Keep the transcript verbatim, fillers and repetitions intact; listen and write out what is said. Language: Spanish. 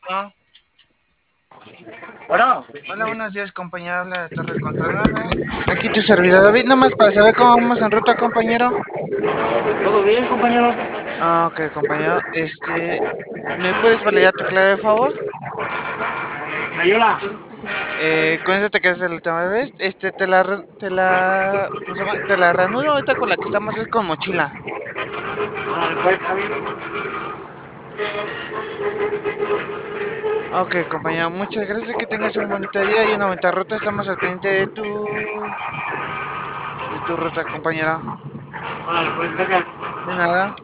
Ah, Bueno, hola, buenos días, compañero. Habla de Torre Control nueve. Aquí tu servidor David, nomás para saber cómo vamos en ruta, compañero. todo bien, compañero. Ah, ok, compañero. Este, ¿me puedes validar tu clave, de favor? Ayuda. Eh, con eso te quedas el última vez. Este, te la, re- te la, ¿cómo se llama? Te la reanudo ahorita con la que estamos, es con mochila. Ah, pues, está bien. Ok, compañero, muchas gracias. Que tengas un bonito día y una bonita ruta. Estamos al pendiente de tu, de tu ruta, compañero. Ah, pues, gracias. De nada.